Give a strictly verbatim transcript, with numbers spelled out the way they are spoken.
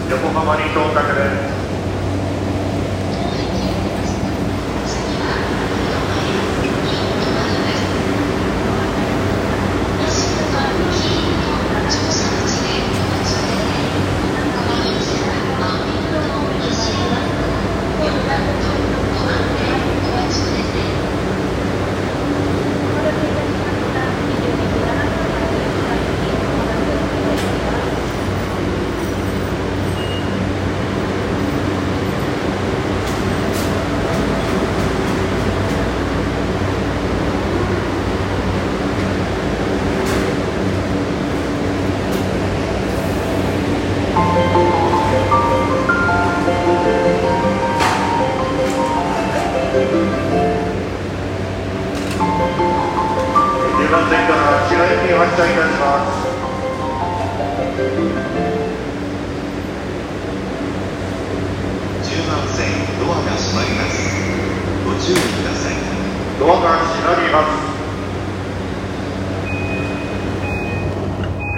横浜に到着です。じゅうばん線から白駅に発車いたします。 じゅうばん線ドアが閉まります。ご注意ください。 ドアが閉まります。